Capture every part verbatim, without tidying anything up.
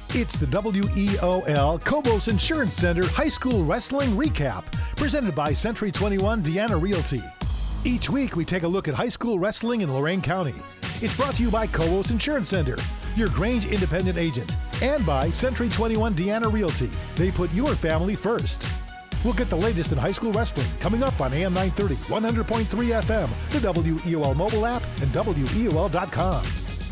It's the W E O L Cobos Insurance Center High School Wrestling Recap, presented by Century twenty-one Deanna Realty. Each week, we take a look at high school wrestling in Lorain County. It's brought to you by Cobos Insurance Center, your Grange independent agent, and by Century twenty-one Deanna Realty. They put your family first. We'll get the latest in high school wrestling coming up on A M nine thirty, one hundred point three F M, the W E O L mobile app, and W E O L dot com.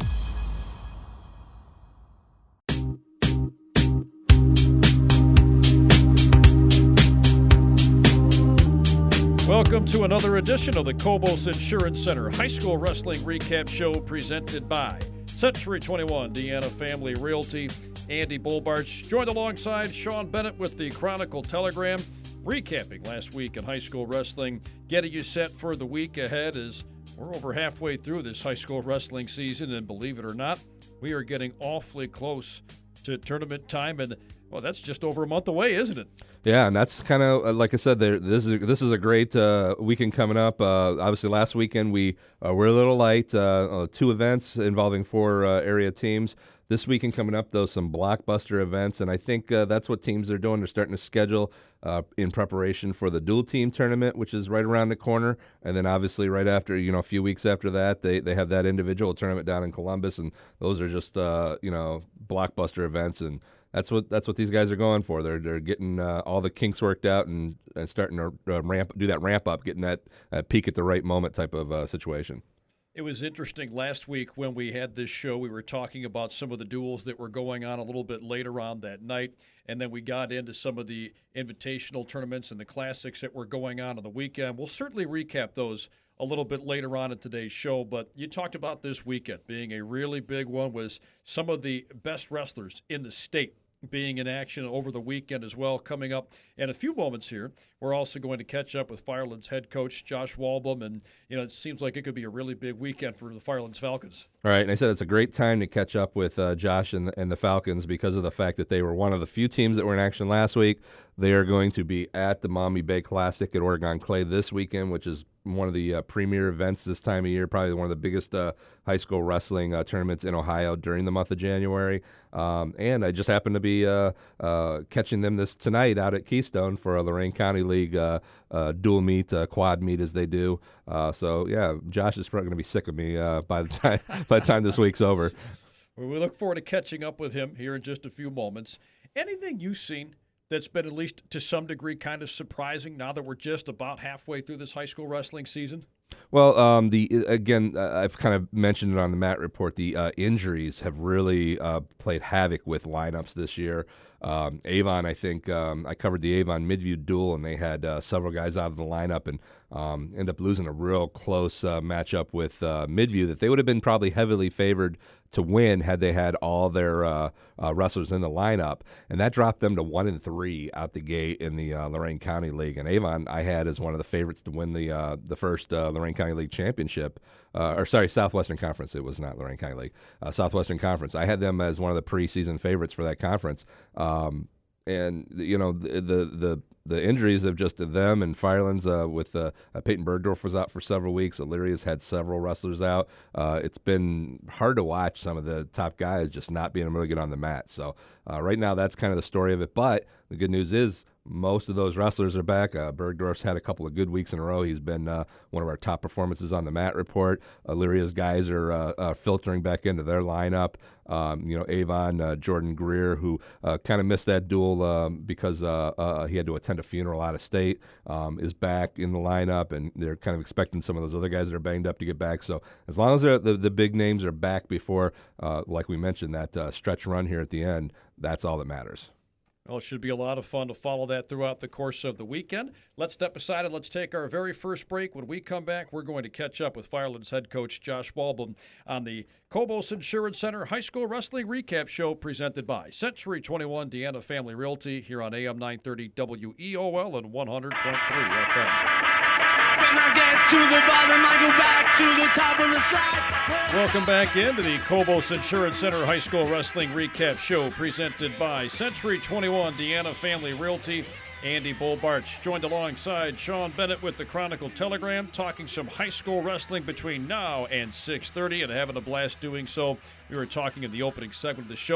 Welcome to another edition of the Cobos Insurance Center High School Wrestling Recap Show, presented by Century twenty-one Deanna Family Realty. Andy Bolbarch joined alongside Sean Bennett with the Chronicle Telegram, recapping last week in high school wrestling, getting you set for the week ahead as we're over halfway through this high school wrestling season, and believe it or not, we are getting awfully close to tournament time, and well, that's just over a month away, isn't it? Yeah, and that's kind of, like I said, there. This is this is a great uh, weekend coming up. Uh, obviously, last weekend we uh, were a little light, uh, uh, two events involving four uh, area teams. This weekend coming up, though, some blockbuster events, and I think uh, that's what teams are doing. They're starting to schedule uh, in preparation for the dual team tournament, which is right around the corner, and then obviously right after, you know, a few weeks after that, they they have that individual tournament down in Columbus, and those are just uh, you know blockbuster events, and That's what that's what these guys are going for. They're they're getting uh, all the kinks worked out and, and starting to uh, ramp do that ramp up, getting that uh, peak at the right moment type of uh, situation. It was interesting last week when we had this show. We were talking about some of the duels that were going on a little bit later on that night, and then we got into some of the invitational tournaments and the classics that were going on on the weekend. We'll certainly recap those a little bit later on in today's show, but you talked about this weekend being a really big one, was some of the best wrestlers in the state being in action over the weekend as well. Coming up in a few moments here, we're also going to catch up with Firelands head coach Josh Walbom, and you know it seems like it could be a really big weekend for the Firelands Falcons. All right, and I said it's a great time to catch up with uh, Josh and the, and the Falcons because of the fact that they were one of the few teams that were in action last week. They are going to be at the Maumee Bay Classic at Oregon Clay this weekend, which is one of the uh, premier events this time of year, probably one of the biggest uh, high school wrestling uh, tournaments in Ohio during the month of January. Um, and I just happened to be uh, uh, catching them this tonight out at Keystone for a Lorain County League uh, uh, dual meet, uh, quad meet as they do. Uh, so yeah, Josh is probably going to be sick of me uh, by the time by the time this week's over. Well, we look forward to catching up with him here in just a few moments. Anything you've seen that's been at least to some degree kind of surprising now that we're just about halfway through this high school wrestling season? Well, um, the again, uh, I've kind of mentioned it on the Matt Report. The uh, injuries have really uh, played havoc with lineups this year. Um, Avon, I think, um, I covered the Avon Midview duel, and they had uh, several guys out of the lineup and um, ended up losing a real close uh, matchup with uh, Midview that they would have been probably heavily favored to win had they had all their uh, uh, wrestlers in the lineup, and that dropped them to one and three out the gate in the uh, Lorain County League. And Avon, I had as one of the favorites to win the uh, the first uh, Lorain County League championship, uh, or sorry, Southwestern Conference. It was not Lorain County League, uh, Southwestern Conference. I had them as one of the preseason favorites for that conference. Um, and you know the the the, the injuries of just them and Firelands uh, with uh, uh, Peyton Bergdorf was out for several weeks. Illyria's had several wrestlers out. Uh, it's been hard to watch some of the top guys just not being able to get on the mat. So uh, right now that's kind of the story of it. But the good news is most of those wrestlers are back. Uh, Bergdorf's had a couple of good weeks in a row. He's been uh, one of our top performances on the Matt Report. Illyria's guys are uh, uh, filtering back into their lineup. Um, you know, Avon, uh, Jordan Greer, who uh, kind of missed that duel um, because uh, uh, he had to attend a funeral out of state, um, is back in the lineup, and they're kind of expecting some of those other guys that are banged up to get back. So as long as the, the big names are back before, uh, like we mentioned, that uh, stretch run here at the end, that's all that matters. Well, it should be a lot of fun to follow that throughout the course of the weekend. Let's step aside and let's take our very first break. When we come back, we're going to catch up with Firelands head coach Josh Walbom on the Cobos Insurance Center High School Wrestling Recap Show, presented by Century twenty-one Deanna Family Realty, here on A M nine thirty W E O L and one hundred point three F M. When I get to the bottom, I go back to the top of the slide. Welcome back into the Cobos Insurance Center High School Wrestling Recap Show, presented by Century twenty-one Deanna Family Realty. Andy Bolbarch joined alongside Sean Bennett with the Chronicle Telegram, talking some high school wrestling between now and six thirty and having a blast doing so. We were talking in the opening segment of the show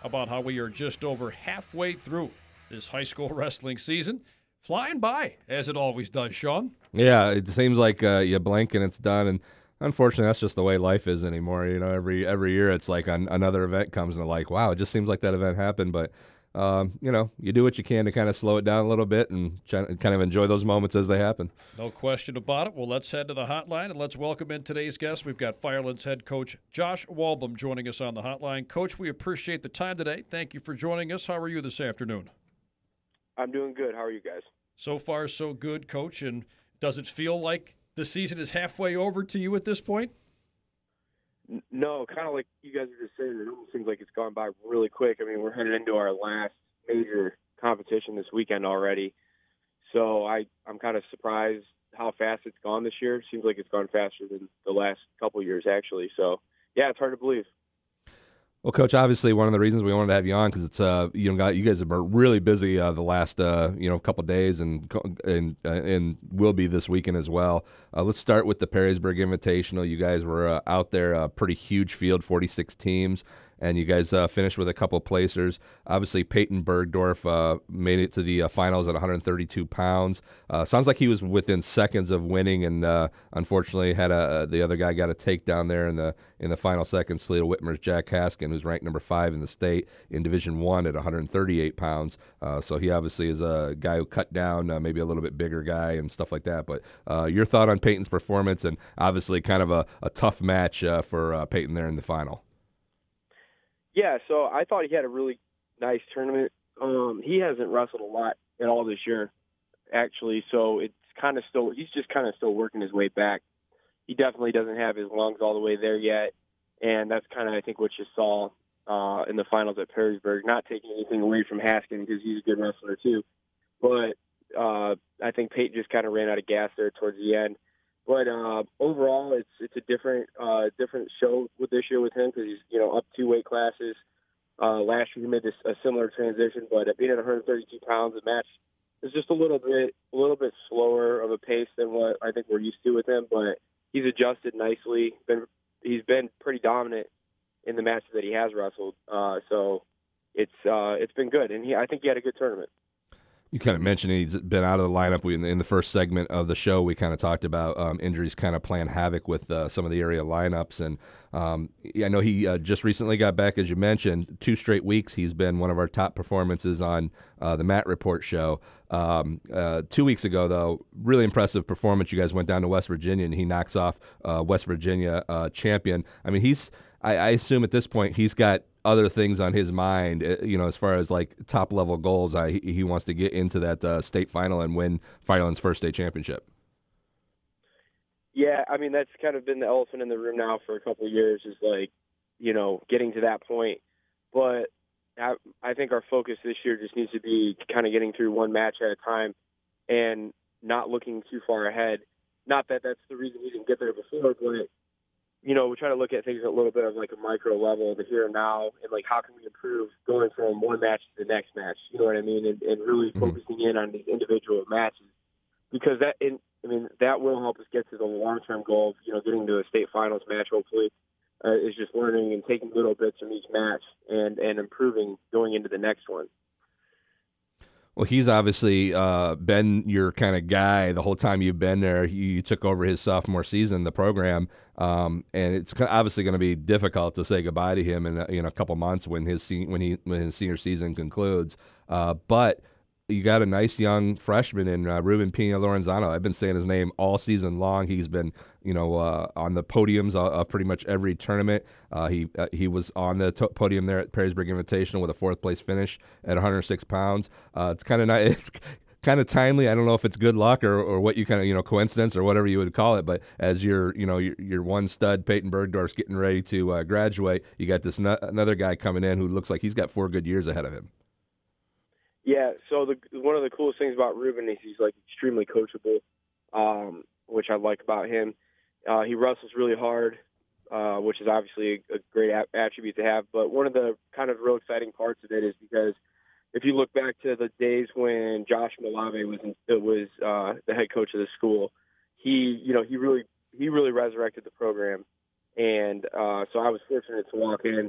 about how we are just over halfway through this high school wrestling season. Flying by, as it always does, Sean. Yeah, it seems like uh, you blink and it's done, and unfortunately, that's just the way life is anymore. You know, every every year it's like an, another event comes and like, wow, it just seems like that event happened. But um, you know, you do what you can to kind of slow it down a little bit and try, kind of enjoy those moments as they happen. No question about it. Well, let's head to the hotline and let's welcome in today's guest. We've got Firelands head coach Josh Walbom joining us on the hotline. Coach, we appreciate the time today. Thank you for joining us. How are you this afternoon? I'm doing good. How are you guys? So far, so good, Coach. And does it feel like the season is halfway over to you at this point? No, kind of like you guys are just saying, it almost seems like it's gone by really quick. I mean, we're headed into our last major competition this weekend already. So I, I'm kind of surprised how fast it's gone this year. It seems like it's gone faster than the last couple of years, actually. So, yeah, it's hard to believe. Well, Coach, obviously one of the reasons we wanted to have you on because it's uh you know got you guys have been really busy uh, the last uh you know couple days and and uh, and will be this weekend as well. Uh, let's start with the Perrysburg Invitational. You guys were uh, out there, a uh, pretty huge field, forty-six teams. And you guys uh, finished with a couple of placers. Obviously, Peyton Bergdorf uh, made it to the uh, finals at one hundred thirty-two pounds. Uh, sounds like he was within seconds of winning, and uh, unfortunately, had a the other guy got a takedown there in the in the final seconds. Toledo Whitmer's Jack Haskin, who's ranked number five in the state in Division One at one hundred thirty-eight pounds. Uh, so he obviously is a guy who cut down, uh, maybe a little bit bigger guy and stuff like that. But uh, your thought on Peyton's performance, and obviously kind of a, a tough match uh, for uh, Peyton there in the final. Yeah, so I thought he had a really nice tournament. Um, he hasn't wrestled a lot at all this year, actually, so it's kind of still – he's just kind of still working his way back. He definitely doesn't have his lungs all the way there yet, and that's kind of, I think, what you saw uh, in the finals at Perrysburg. Not taking anything away from Haskin because he's a good wrestler too, but uh, I think Peyton just kind of ran out of gas there towards the end. But uh, overall, it's it's a different uh, different show with this year with him because he's you know up two weight classes. Uh, last year he made this, a similar transition, but at being at one hundred thirty-two pounds, the match is just a little bit a little bit slower of a pace than what I think we're used to with him. But he's adjusted nicely. Been he's been pretty dominant in the matches that he has wrestled. Uh, so it's uh, it's been good, and he I think he had a good tournament. You kind of mentioned he's been out of the lineup. We, in, the, in the first segment of the show, we kind of talked about um, injuries kind of playing havoc with uh, some of the area lineups. And um, I know he uh, just recently got back, as you mentioned, two straight weeks. He's been one of our top performances on uh, the Matt Report show. Um, uh, two weeks ago, though, really impressive performance. You guys went down to West Virginia, and he knocks off uh, West Virginia uh, champion. I mean, he's I, I assume at this point he's got other things on his mind, you know, as far as like top level goals. Uh, he, he wants to get into that uh, state final and win Fireland's first state championship. Yeah, I mean, that's kind of been the elephant in the room now for a couple of years is like, you know, getting to that point. But I, I think our focus this year just needs to be kind of getting through one match at a time and not looking too far ahead. Not that that's the reason we didn't get there before, but you know, we try to look at things at a little bit of like a micro level, the here and now, and like how can we improve going from one match to the next match, you know what I mean, and, and really mm-hmm. focusing in on these individual matches. Because that, in, I mean, that will help us get to the long-term goal of, you know, getting to a state finals match, hopefully, uh, is just learning and taking little bits from each match and, and improving going into the next one. Well, he's obviously uh, been your kind of guy the whole time you've been there. You, you took over his sophomore season, the program, um, and it's obviously going to be difficult to say goodbye to him in a, in a couple months when his se- when he when his senior season concludes. Uh, but you got a nice young freshman in uh, Ruben Pina Lorenzano. I've been saying his name all season long. He's been, you know, uh, on the podiums of, of pretty much every tournament. Uh, he uh, he was on the to- podium there at Perrysburg Invitational with a fourth place finish at one hundred six pounds. Uh, it's kind of nice. It's kind of timely. I don't know if it's good luck or, or what you kind of, you know, coincidence or whatever you would call it. But as your, you know, your, your one stud, Peyton Bergdorf's getting ready to uh, graduate, you got this no- another guy coming in who looks like he's got four good years ahead of him. Yeah, so the one of the coolest things about Ruben is he's like extremely coachable, um, which I like about him. Uh, he wrestles really hard, uh, which is obviously a, a great a- attribute to have. But one of the kind of real exciting parts of it is because if you look back to the days when Josh Malave was in, was uh, the head coach of the school, he you know he really he really resurrected the program, and uh, so I was fortunate to walk in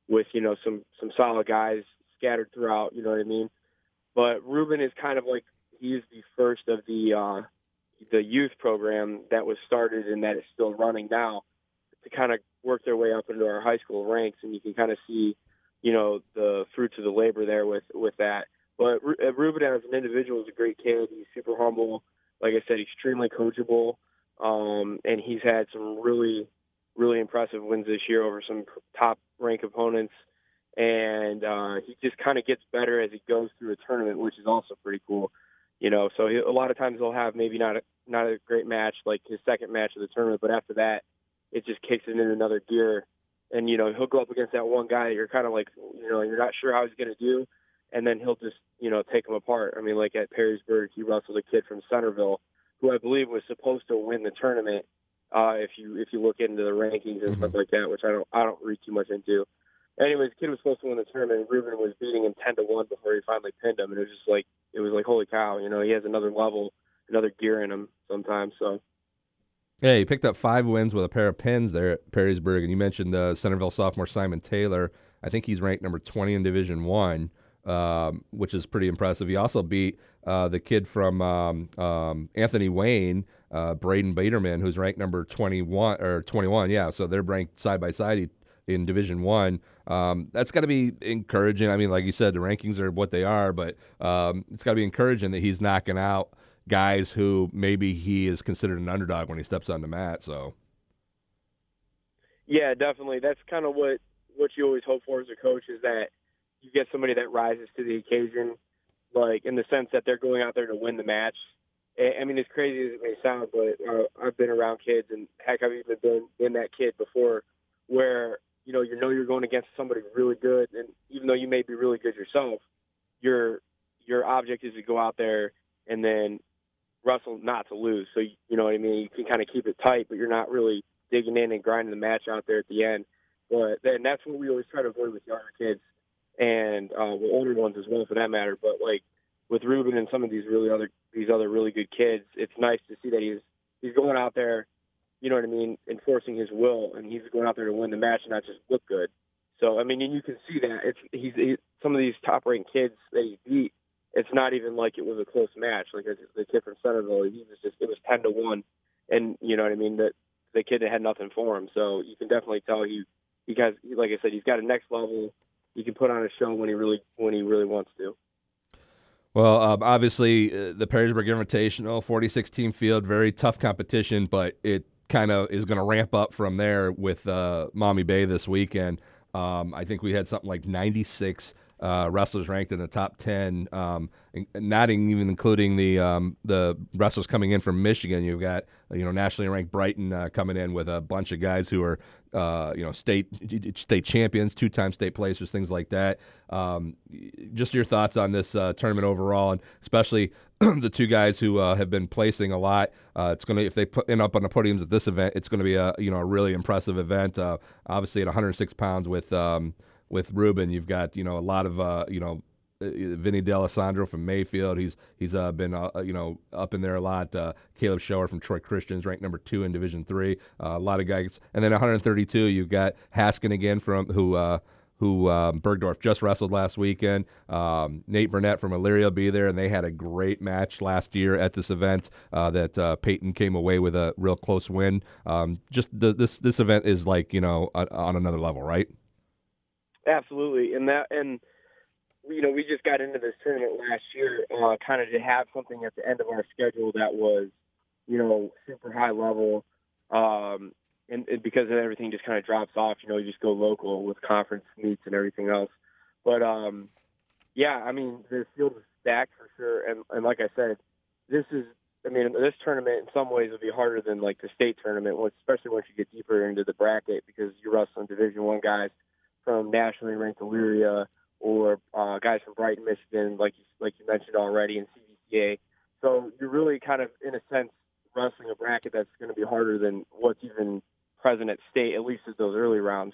with, you know, some, some solid guys scattered throughout, you know what I mean? But Ruben is kind of like, he is the first of the, uh, the youth program that was started and that is still running now to kind of work their way up into our high school ranks. And you can kind of see, you know, the fruits of the labor there with, with that. But Ruben as an individual is a great kid. He's super humble. Like I said, extremely coachable. Um, and he's had some really, really impressive wins this year over some top rank opponents. And uh, he just kind of gets better as he goes through a tournament, which is also pretty cool. You know, so he, a lot of times he'll have maybe not a, not a great match, like his second match of the tournament, but after that, it just kicks it into another gear. And, you know, he'll go up against that one guy that you're kind of like, you know, you're not sure how he's going to do, and then he'll just, you know, take him apart. I mean, like at Perrysburg, he wrestled a kid from Centerville who I believe was supposed to win the tournament uh, if you if you look into the rankings and mm-hmm. stuff like that, which I don't I don't read too much into. Anyways, the kid was supposed to win the tournament, and Ruben was beating him ten to one before he finally pinned him, and it was just like, it was like, holy cow, you know, he has another level, another gear in him sometimes, so. Yeah, he picked up five wins with a pair of pins there at Perrysburg, and you mentioned uh, Centerville sophomore Simon Taylor. I think he's ranked number twenty in Division One, um, which is pretty impressive. He also beat uh, the kid from um, um, Anthony Wayne, uh, Braden Baderman, who's ranked number twenty-one, or twenty-one, yeah, so they're ranked side by side in Division One. Um, that's got to be encouraging. I mean, like you said, the rankings are what they are, but um, it's got to be encouraging that he's knocking out guys who maybe he is considered an underdog when he steps on the mat. So, yeah, definitely. That's kind of what what you always hope for as a coach, is that you get somebody that rises to the occasion, like in the sense that they're going out there to win the match. I mean, as crazy as it may sound, but uh, I've been around kids, and heck, I've even been been that kid before, where you know, you know you're going against somebody really good, and even though you may be really good yourself, your your object is to go out there and then wrestle not to lose. So, you know what I mean? You can kind of keep it tight, but you're not really digging in and grinding the match out there at the end. But then that's what we always try to avoid with younger kids and uh, with older ones as well, for that matter. But like with Ruben and some of these really other these other really good kids, it's nice to see that he's he's going out there, you know what I mean, enforcing his will, and he's going out there to win the match and not just look good. So, I mean, and you can see that. It's he's he, some of these top-ranked kids that he beat, it's not even like it was a close match. Like the kid from Centerville, he was just, it was ten to one, and you know what I mean, that the kid had nothing for him. So you can definitely tell he, he has, like I said, he's got a next level. He can put on a show when he really, when he really wants to. Well, um, obviously, uh, the Perrysburg Invitational, forty-six team field, very tough competition, but it kind of is going to ramp up from there with uh, Maumee Bay this weekend. Um, I think we had something like ninety-six uh, wrestlers ranked in the top ten, um, not even including the um, the wrestlers coming in from Michigan. You've got, you know, nationally ranked Brighton uh, coming in with a bunch of guys who are uh, you know state state champions, two-time state placers, things like that. Um, just your thoughts on this uh, tournament overall, and especially the two guys who uh, have been placing a lot. Uh, it's going to, if they put end up on the podiums at this event, it's going to be a you know a really impressive event. Uh, obviously, at one hundred six pounds with um, with Ruben, you've got you know a lot of uh, you know Vinny D'Alessandro from Mayfield. He's he's uh, been uh, you know up in there a lot. Uh, Caleb Shower from Troy Christians, ranked number two in Division Three. Uh, a lot of guys, and then one hundred thirty-two. You've got Haskin again from who. Uh, who um, Bergdorf just wrestled last weekend. Um, Nate Burnett from Elyria will be there, and they had a great match last year at this event uh, that uh, Peyton came away with a real close win. Um, just the, this this event is like, you know, on, on another level, right? Absolutely. And that, and you know, we just got into this tournament last year, uh, kind of to have something at the end of our schedule that was, you know, super high level. Um, And, and because of everything just kind of drops off, you know, you just go local with conference meets and everything else. But, um, yeah, I mean, the field is stacked for sure. And, and like I said, this is, I mean, this tournament in some ways would be harder than like the state tournament, especially once you get deeper into the bracket, because you're wrestling Division One guys from nationally ranked Elyria or uh, guys from Brighton, Michigan, like you, like you mentioned already, in C V C A. So you're really kind of, in a sense, wrestling a bracket that's going to be harder than what's even present at state, at least at those early rounds.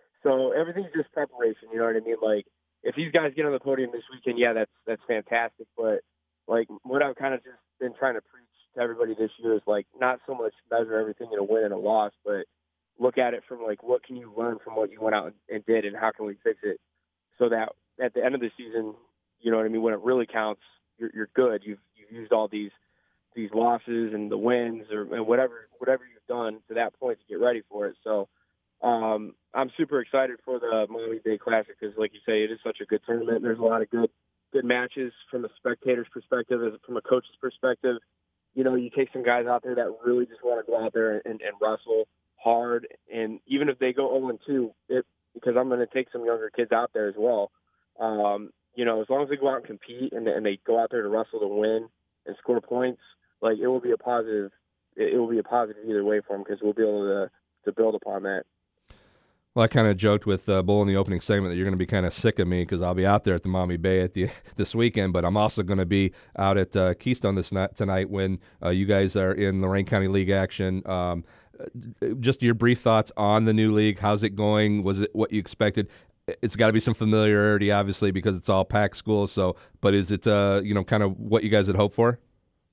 So everything's just preparation, you know what I mean? Like, if these guys get on the podium this weekend, yeah, that's that's fantastic. But, like, what I've kind of just been trying to preach to everybody this year is, like, not so much measure everything in a win and a loss, but look at it from like, what can you learn from what you went out and did, and how can we fix it so that at the end of the season, you know what I mean, when it really counts, you're, you're good. You've you've used all these these losses and the wins or and whatever whatever you've done to that point to get ready for it. So um, I'm super excited for the Maumee Bay Classic because, like you say, it is such a good tournament. There's a lot of good good matches from a spectator's perspective, as from a coach's perspective. You know, you take some guys out there that really just want to go out there and, and wrestle hard, and even if they go oh and two, it, because I'm going to take some younger kids out there as well. Um, you know, as long as they go out and compete and, and they go out there to wrestle to win and score points, like it will be a positive. It, it will be a positive either way for them because we'll be able to to build upon that. Well, I kind of joked with uh, Bull in the opening segment that you're going to be kind of sick of me because I'll be out there at the Maumee Bay at the this weekend, but I'm also going to be out at uh, Keystone this night, tonight when uh, you guys are in Lorain County League action. Um, just your brief thoughts on the new league. How's it going? Was it what you expected? It's got to be some familiarity, obviously, because it's all PAC schools. So, but is it uh, you know kind of what you guys had hoped for?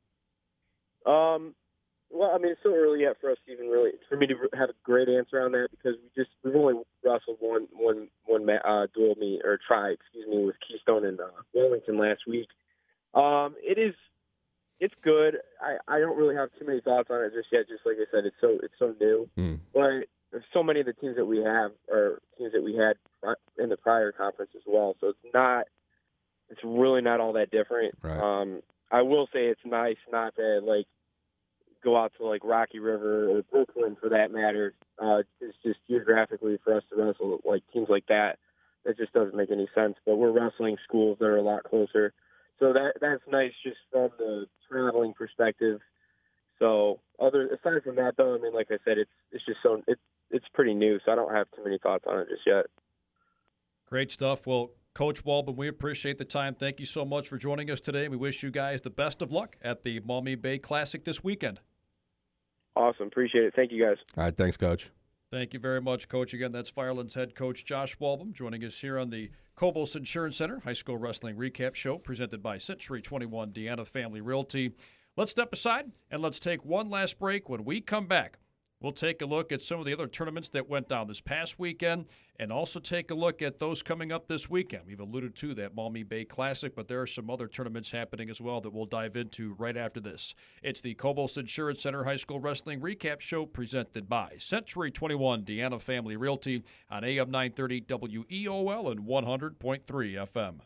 Um. Well, I mean, it's still early yet for us to even really, for me to have a great answer on that because we just, we've only wrestled one, one, one uh, dual meet, or try, excuse me, with Keystone and uh, Wilmington last week. Um, it is, it's good. I, I don't really have too many thoughts on it just yet. Just like I said, it's so, it's so new. Mm. But there's so many of the teams that we have are teams that we had in the prior conference as well. So it's not, it's really not all that different. Right. Um, I will say it's nice not to, like, go out to like Rocky River or Brooklyn for that matter. Uh, it's just geographically for us to wrestle like teams like that. That just doesn't make any sense. But we're wrestling schools that are a lot closer, so that that's nice just from the traveling perspective. So other aside from that though, I mean, like I said, it's it's just so it's it's pretty new, so I don't have too many thoughts on it just yet. Great stuff. Well, Coach Walbin, we appreciate the time. Thank you so much for joining us today. We wish you guys the best of luck at the Maumee Bay Classic this weekend. Awesome. Appreciate it. Thank you, guys. All right. Thanks, Coach. Thank you very much, Coach. Again, that's Firelands head coach Josh Walbin joining us here on the Cobos Insurance Center High School Wrestling Recap Show presented by Century twenty-one Deanna Family Realty. Let's step aside and let's take one last break. When we come back, we'll take a look at some of the other tournaments that went down this past weekend and also take a look at those coming up this weekend. We've alluded to that Maumee Bay Classic, but there are some other tournaments happening as well that we'll dive into right after this. It's the Cobos Insurance Center High School Wrestling Recap Show presented by Century twenty-one Deanna Family Realty on A M nine thirty W E O L and one hundred point three F M.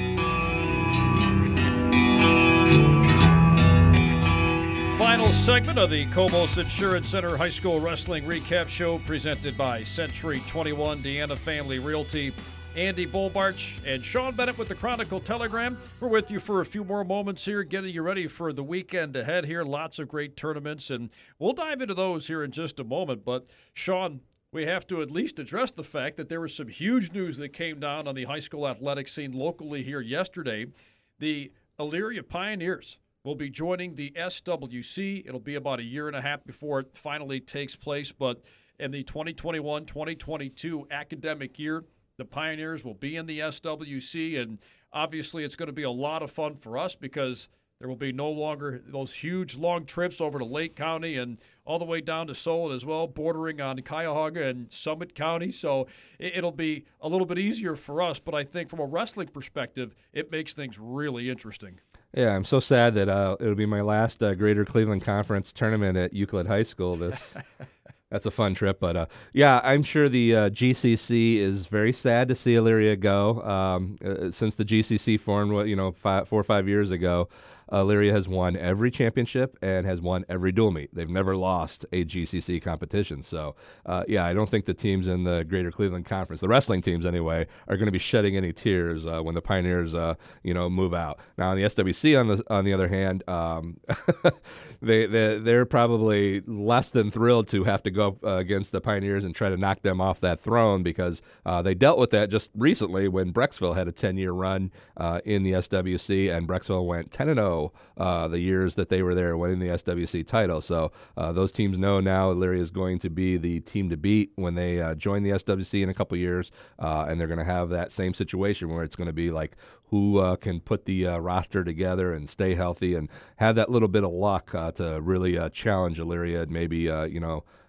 Final segment of the Cobos Insurance Center High School Wrestling Recap Show presented by Century twenty-one Deanna Family Realty. Andy Bolbarch and Sean Bennett with the Chronicle Telegram. We're with you for a few more moments here, getting you ready for the weekend ahead here. Lots of great tournaments, and we'll dive into those here in just a moment. But, Sean, we have to at least address the fact that there was some huge news that came down on the high school athletic scene locally here yesterday. The Elyria Pioneers will be joining the S W C. It'll be about a year and a half before it finally takes place, but in the twenty twenty-one twenty twenty-two academic year, the Pioneers will be in the S W C, and obviously it's going to be a lot of fun for us because there will be no longer those huge long trips over to Lake County and all the way down to Solon as well, bordering on Cuyahoga and Summit County. So it'll be a little bit easier for us, but I think from a wrestling perspective, it makes things really interesting. Yeah, I'm so sad that uh, it'll be my last uh, Greater Cleveland Conference tournament at Euclid High School. This That's a fun trip. But, uh, yeah, I'm sure the uh, G C C is very sad to see Elyria go. Um, uh, since the G C C formed, you know, five, four or five years ago, uh, Elyria has won every championship and has won every dual meet. They've never lost a G C C competition. So, uh, yeah, I don't think the teams in the Greater Cleveland Conference, the wrestling teams anyway, are going to be shedding any tears uh, when the Pioneers, uh, you know, move out. Now, on the S W C, on the on the other hand, um, they, they they're probably less than thrilled to have to go uh, against the Pioneers and try to knock them off that throne because uh, they dealt with that just recently when Brecksville had a ten-year run uh, in the S W C, and Brecksville went ten and oh uh, the years that they were there winning the S W C title. So uh, those teams know now Elyria is going to be the team to beat when they uh, join the S W C in a couple years, uh, and they're going to have that same situation where it's going to be like who uh, can put the uh, roster together and stay healthy and have that little bit of luck uh, to really uh, challenge Elyria and maybe, uh, you know,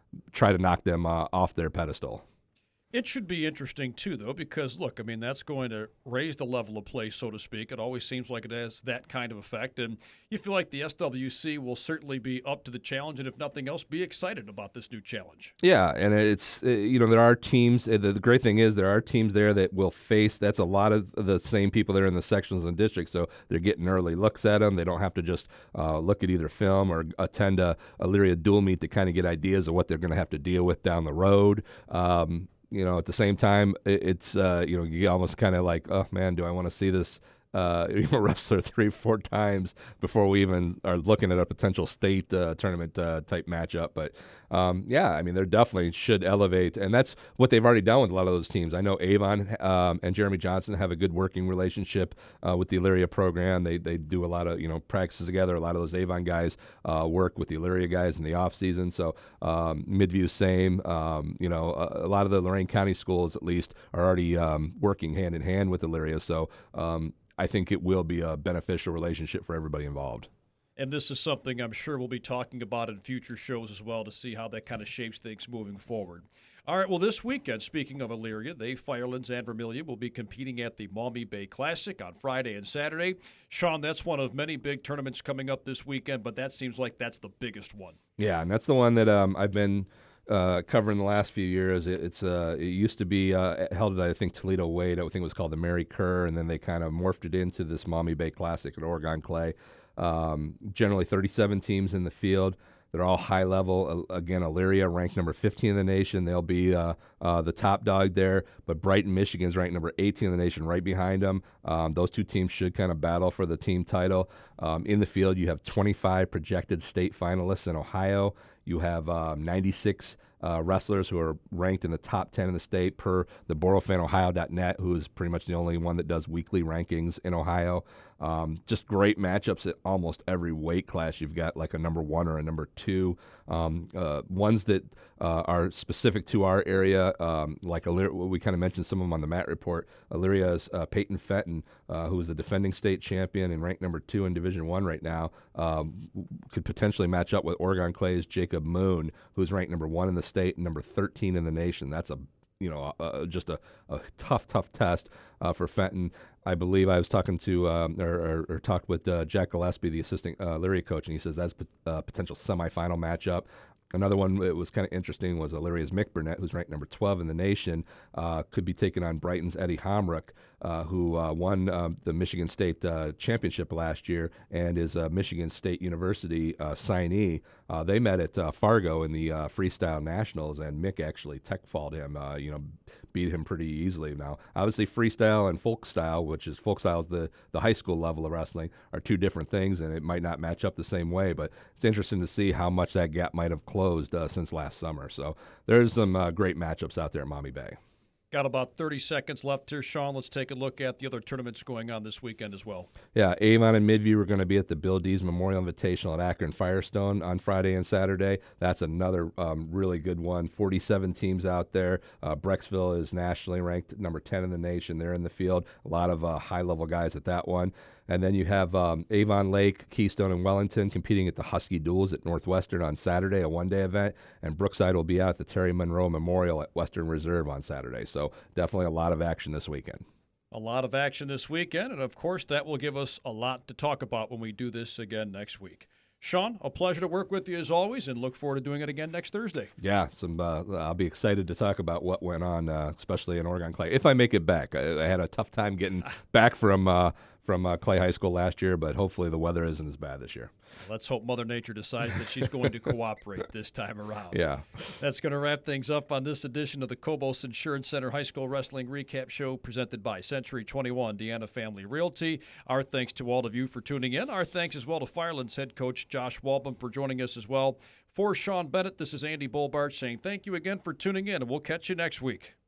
try to knock them uh, off their pedestal. It should be interesting, too, though, because, look, I mean, that's going to raise the level of play, so to speak. It always seems like it has that kind of effect. And you feel like the S W C will certainly be up to the challenge, and if nothing else, be excited about this new challenge. Yeah, and it's, uh, you know, there are teams. Uh, the, the great thing is there are teams there that will face, that's a lot of the same people there in the sections and districts, so they're getting early looks at them. They don't have to just uh, look at either film or attend a, a Elyria dual meet to kind of get ideas of what they're going to have to deal with down the road. Um, You know, at the same time, it's, uh, you know, you almost kind of like, oh, man, do I want to see this uh, wrestler three, four times before we even are looking at a potential state uh, tournament uh, type matchup. But, um, yeah, I mean, they definitely should elevate. And that's what they've already done with a lot of those teams. I know Avon um, and Jeremy Johnson have a good working relationship uh, with the Elyria program. They they do a lot of, you know, practices together. A lot of those Avon guys uh, work with the Elyria guys in the off season. So um, Midview, same. Um, you know, a, a lot of the Lorain County schools, at least, are already um, working hand in hand with Elyria. So um, I think it will be a beneficial relationship for everybody involved. And this is something I'm sure we'll be talking about in future shows as well to see how that kind of shapes things moving forward. All right, well, this weekend, speaking of Elyria, they, Firelands and Vermilion, will be competing at the Maumee Bay Classic on Friday and Saturday. Sean, that's one of many big tournaments coming up this weekend, but that seems like that's the biggest one. Yeah, and that's the one that um, I've been uh, covering the last few years. It, it's uh, it used to be uh, held at, I think, Toledo Wade. I think it was called the Mary Kerr, and then they kind of morphed it into this Maumee Bay Classic at Oregon Clay. Um, generally thirty-seven teams in the field. They're all high level. Uh, again, Elyria ranked number fifteen in the nation. They'll be uh, uh, the top dog there. But Brighton, Michigan's ranked number eighteen in the nation, right behind them. Um, those two teams should kind of battle for the team title. Um, in the field, you have twenty-five projected state finalists in Ohio. You have um, ninety-six uh, wrestlers who are ranked in the top ten in the state per the Boro Fan Ohio dot net, who is pretty much the only one that does weekly rankings in Ohio. Um, just great matchups at almost every weight class. You've got like a number one or a number two. Um, uh, ones that uh, are specific to our area, um, like Elyria, we kind of mentioned some of them on the Matt Report. Elyria's uh, Peyton Fenton, uh, who is the defending state champion and ranked number two in Division One right now, um, could potentially match up with Oregon Clay's Jacob Moon, who's ranked number one in the state and number thirteen in the nation. That's a you know, uh, just a, a tough, tough test uh, for Fenton. I believe I was talking to, um, or, or, or talked with uh, Jack Gillespie, the assistant uh, Elyria coach, and he says that's a uh, potential semifinal matchup. Another one that was kind of interesting was Elyria's Mick Burnett, who's ranked number twelve in the nation, uh, could be taking on Brighton's Eddie Homruck, uh, who uh, won um, the Michigan State uh, championship last year and is a Michigan State University uh, signee. Uh, they met at uh, Fargo in the uh, Freestyle Nationals, and Mick actually tech-falled him, uh, you know, beat him pretty easily. Now, obviously, freestyle and folk style, which is folk style is the, the high school level of wrestling, are two different things, and it might not match up the same way, but it's interesting to see how much that gap might have closed uh, since last summer. So there's some uh, great matchups out there at Maumee Bay. Got about thirty seconds left here, Sean. Let's take a look at the other tournaments going on this weekend as well. Yeah, Avon and Midview are going to be at the Bill Dees Memorial Invitational at Akron Firestone on Friday and Saturday. That's another um, really good one. forty-seven teams out there. Uh, Brecksville is nationally ranked number ten in the nation. They're in the field. A lot of uh, high-level guys at that one. And then you have um, Avon Lake, Keystone, and Wellington competing at the Husky Duels at Northwestern on Saturday, a one-day event. And Brookside will be out at the Terry Monroe Memorial at Western Reserve on Saturday. So definitely a lot of action this weekend. A lot of action this weekend. And, of course, that will give us a lot to talk about when we do this again next week. Sean, a pleasure to work with you as always, and look forward to doing it again next Thursday. Yeah, some. Uh, I'll be excited to talk about what went on, uh, especially in Oregon Clay. If I make it back, I, I had a tough time getting back from uh, from uh, Clay High School last year, but hopefully the weather isn't as bad this year. Let's hope Mother Nature decides that she's going to cooperate this time around. Yeah. That's going to wrap things up on this edition of the Cobos Insurance Center High School Wrestling Recap Show presented by Century twenty-one Deanna Family Realty. Our thanks to all of you for tuning in. Our thanks as well to Firelands head coach Josh Walbom for joining us as well. For Sean Bennett, this is Andy Bolbart saying thank you again for tuning in, and we'll catch you next week.